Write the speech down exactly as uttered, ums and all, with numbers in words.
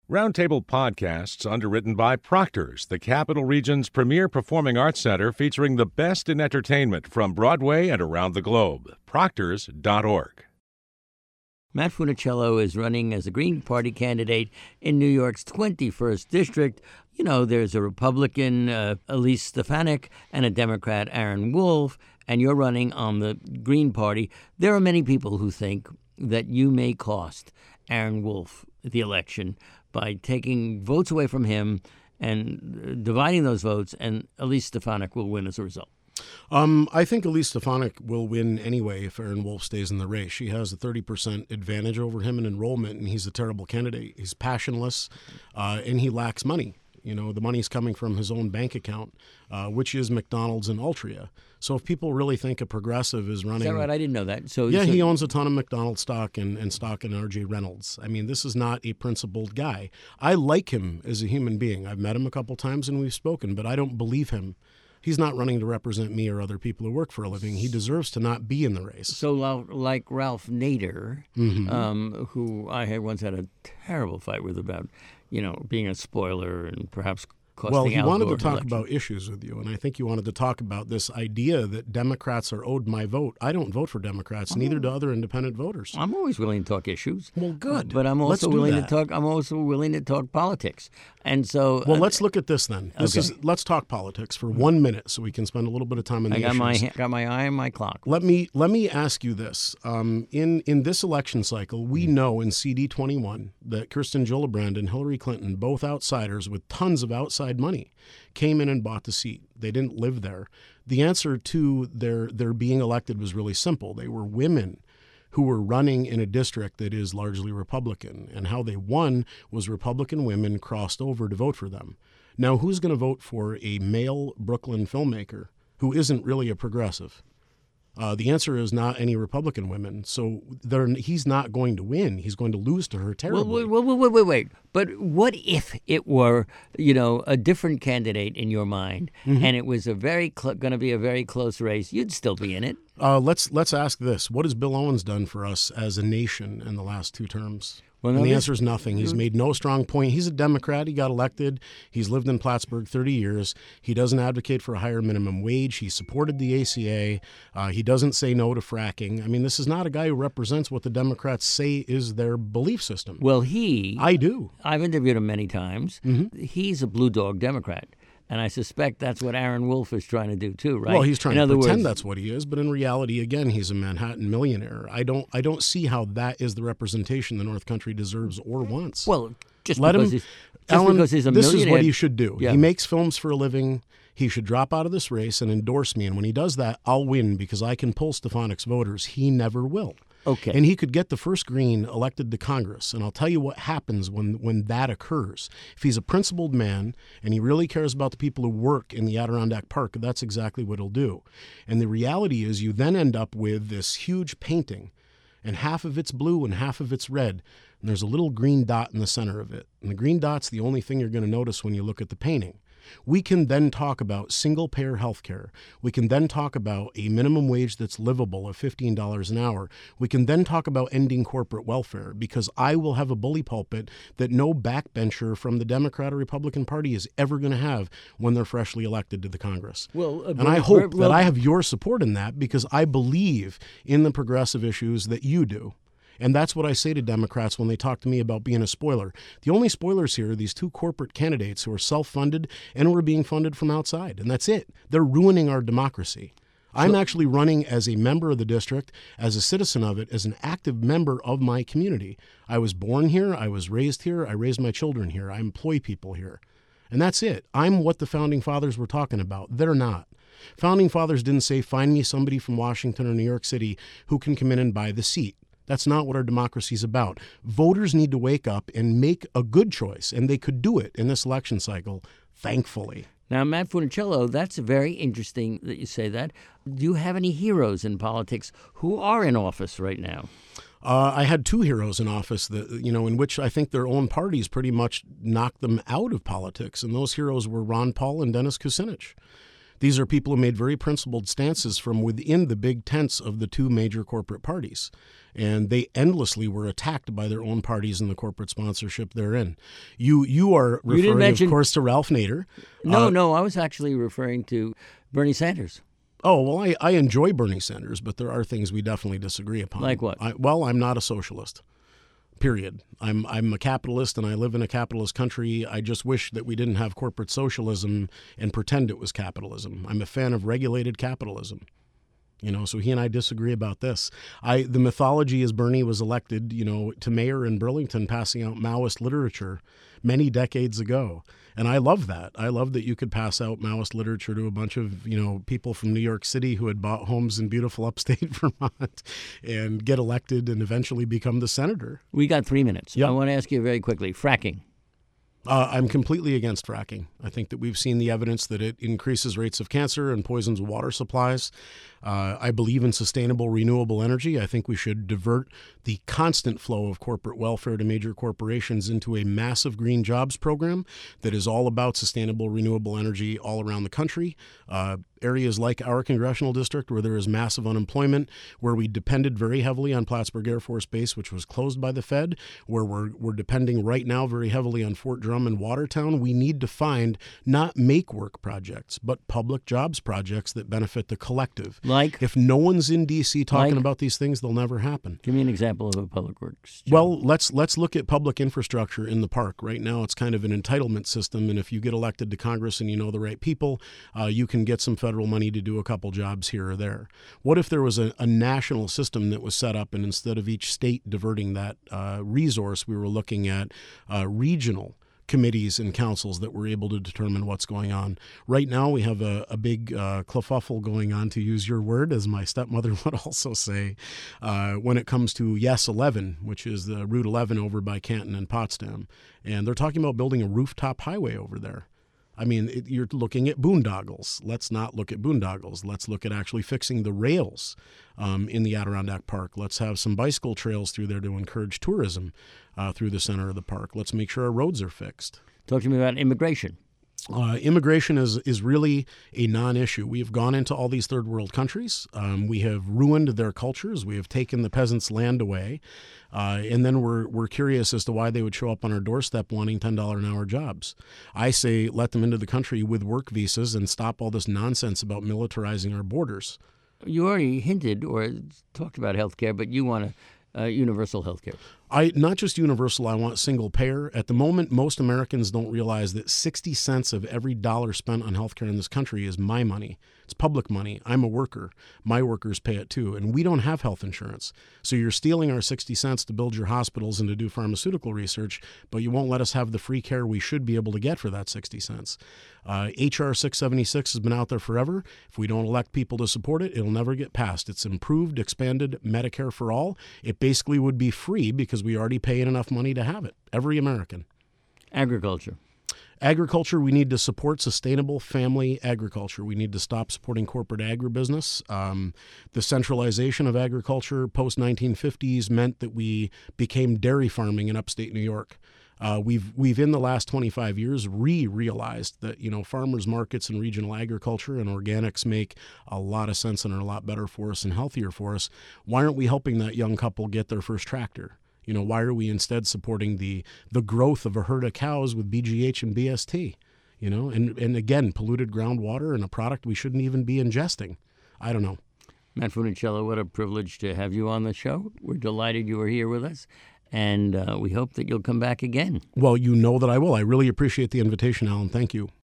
Roundtable Podcasts, underwritten by Proctor's, the Capital Region's premier performing arts center featuring the best in entertainment from Broadway and around the globe. Proctors dot org. Matt Funicello is running as a Green Party candidate in New York's twenty-first district. You know, there's a Republican, uh, Elise Stefanik, and a Democrat, Aaron Wolf, and you're running on the Green Party. There are many people who think that you may cost Aaron Wolf the election by taking votes away from him and dividing those votes, and Elise Stefanik will win as a result. Um, I think Elise Stefanik will win anyway if Aaron Wolf stays in the race. She has a thirty percent advantage over him in enrollment, and he's a terrible candidate. He's passionless, uh, and he lacks money. You know, the money's coming from his own bank account, uh, which is McDonald's and Altria. So if people really think a progressive is running... Is that right? I didn't know that. So Yeah, so, he owns a ton of McDonald's stock and, and stock in R J Reynolds. I mean, this is not a principled guy. I like him as a human being. I've met him a couple times and we've spoken, but I don't believe him. He's not running to represent me or other people who work for a living. He deserves to not be in the race. So like Ralph Nader, mm-hmm. um, who I had once had a terrible fight with about, you know, being a spoiler and perhaps costing Well, he Al wanted Gore to talk election. about issues with you, and I think you wanted to talk about this idea that Democrats are owed my vote. I don't vote for Democrats, oh. neither do other independent voters. I'm always willing to talk issues. Well, good. But I'm Let's also do willing that. to talk. I'm also willing to talk politics. And so, well, uh, let's look at this then. This okay. is let's talk politics for one minute, so we can spend a little bit of time on the I got issues. my got my eye on my clock. Let me let me ask you this: um, in in this election cycle, we know in C D twenty-one that Kirsten Gillibrand and Hillary Clinton, both outsiders with tons of outside money, came in and bought the seat. They didn't live there. The answer to their their being elected was really simple. They were women who were running in a district that is largely Republican, and how they won was Republican women crossed over to vote for them. Now, who's going to vote for a male Brooklyn filmmaker who isn't really a progressive? Uh, the answer is not any Republican women. So he's not going to win. He's going to lose to her terribly. Wait, wait, wait, wait, wait. But what if it were, you know, a different candidate in your mind, mm-hmm. and it was a very cl- going to be a very close race? You'd still be in it. Uh, let's let's ask this: what has Bill Owens done for us as a nation in the last two terms? Well, no, and the answer is nothing. He's made no strong point. He's a Democrat. He got elected. He's lived in Plattsburgh thirty years. He doesn't advocate for a higher minimum wage. He supported the A C A. Uh, he doesn't say no to fracking. I mean, this is not a guy who represents what the Democrats say is their belief system. Well, he... I do. I've interviewed him many times. Mm-hmm. He's a blue dog Democrat. And I suspect that's what Aaron Wolf is trying to do too, right? Well, he's trying in to pretend words, that's what he is, but in reality, again, he's a Manhattan millionaire. I don't, I don't see how that is the representation the North Country deserves or wants. Well, just Let because him, he's, just Alan, because he's a this millionaire. is what he should do. Yeah. He makes films for a living. He should drop out of this race and endorse me. And when he does that, I'll win because I can pull Stefanik's voters. He never will. Okay. And he could get the first Green elected to Congress. And I'll tell you what happens when, when that occurs. If he's a principled man and he really cares about the people who work in the Adirondack Park, that's exactly what he'll do. And the reality is you then end up with this huge painting, and half of it's blue and half of it's red. And there's a little green dot in the center of it. And the green dot's the only thing you're going to notice when you look at the painting. We can then talk about single-payer health care. We can then talk about a minimum wage that's livable of fifteen dollars an hour. We can then talk about ending corporate welfare, because I will have a bully pulpit that no backbencher from the Democrat or Republican Party is ever going to have when they're freshly elected to the Congress. Well, uh, and I hope that I have your support in that, because I believe in the progressive issues that you do. And that's what I say to Democrats when they talk to me about being a spoiler. The only spoilers here are these two corporate candidates who are self-funded and who are being funded from outside. And that's it. They're ruining our democracy. I'm so, actually running as a member of the district, as a citizen of it, as an active member of my community. I was born here. I was raised here. I raised my children here. I employ people here. And that's it. I'm what the Founding Fathers were talking about. They're not. Founding Fathers didn't say, find me somebody from Washington or New York City who can come in and buy the seat. That's not what our democracy is about. Voters need to wake up and make a good choice, and they could do it in this election cycle, thankfully. Now, Matt Funicello, that's very interesting that you say that. Do you have any heroes in politics who are in office right now? Uh, I had two heroes in office that, you know, in which I think their own parties pretty much knocked them out of politics, and those heroes were Ron Paul and Dennis Kucinich. These are people who made very principled stances from within the big tents of the two major corporate parties. And they endlessly were attacked by their own parties and the corporate sponsorship therein. You you are You didn't referring, mention- of course, to Ralph Nader. No, Uh, no, I was actually referring to Bernie Sanders. Oh, well, I, I enjoy Bernie Sanders, but there are things we definitely disagree upon. Like what? I, well, I'm not a socialist. Period. I'm I'm a capitalist and I live in a capitalist country. I just wish that we didn't have corporate socialism and pretend it was capitalism. I'm a fan of regulated capitalism. You know, so he and I disagree about this. I the mythology is Bernie was elected, you know, to mayor in Burlington, passing out Maoist literature many decades ago. And I love that. I love that you could pass out Maoist literature to a bunch of, you know, people from New York City who had bought homes in beautiful upstate Vermont and get elected and eventually become the senator. We got three minutes. Yep. I want to ask you very quickly, fracking. Uh, I'm completely against fracking. I think that we've seen the evidence that it increases rates of cancer and poisons water supplies. Uh, I believe in sustainable, renewable energy. I think we should divert the constant flow of corporate welfare to major corporations into a massive green jobs program that is all about sustainable, renewable energy all around the country. Uh, areas like our congressional district where there is massive unemployment, where we depended very heavily on Plattsburgh Air Force Base, which was closed by the Fed, where we're, we're depending right now very heavily on Fort Drum and Watertown. We need to find not make work projects, but public jobs projects that benefit the collective. Like? If no one's in D C talking Like? about these things, they'll never happen. Give me an example of a public works job. Well, let's let's look at public infrastructure in the park. Right now, it's kind of an entitlement system, and if you get elected to Congress and you know the right people, uh, you can get some federal money to do a couple jobs here or there. What if there was a, a national system that was set up, and instead of each state diverting that uh, resource, we were looking at uh, regional committees and councils that were able to determine what's going on. Right now, we have a, a big uh, kerfuffle going on, to use your word, as my stepmother would also say, uh, when it comes to Yes eleven, which is the Route eleven over by Canton and Potsdam. And they're talking about building a rooftop highway over there. I mean, it, you're looking at boondoggles. Let's not look at boondoggles. Let's look at actually fixing the rails um, in the Adirondack Park. Let's have some bicycle trails through there to encourage tourism uh, through the center of the park. Let's make sure our roads are fixed. Talk to me about immigration. Uh, immigration is is really a non-issue. We have gone into all these third world countries. Um, we have ruined their cultures. We have taken the peasants' land away, uh, and then we're we're curious as to why they would show up on our doorstep wanting ten dollars an hour jobs. I say let them into the country with work visas and stop all this nonsense about militarizing our borders. You already hinted or talked about health care, but you want a, uh, universal health care. I not just universal, I want single payer. At the moment, most Americans don't realize that sixty cents of every dollar spent on healthcare in this country is my money. It's public money. I'm a worker. My workers pay it too. And we don't have health insurance. So you're stealing our sixty cents to build your hospitals and to do pharmaceutical research, but you won't let us have the free care we should be able to get for that sixty cents. Uh, H R six seventy-six has been out there forever. If we don't elect people to support it, it'll never get passed. It's improved, expanded Medicare for all. It basically would be free because we already pay enough money to have it, every American. Agriculture. Agriculture, we need to support sustainable family agriculture. We need to stop supporting corporate agribusiness. Um, the centralization of agriculture post nineteen fifties meant that we became dairy farming in upstate New York. Uh, we've we've in the last twenty-five years re-realized that, you know, farmers markets and regional agriculture and organics make a lot of sense and are a lot better for us and healthier for us. Why aren't we helping that young couple get their first tractor? You know, why are we instead supporting the the growth of a herd of cows with B G H and B S T? You know, and, and again, polluted groundwater and a product we shouldn't even be ingesting. I don't know. Matt Funicello, what a privilege to have you on the show. We're delighted you were here with us, and uh, we hope that you'll come back again. Well, you know that I will. I really appreciate the invitation, Alan. Thank you.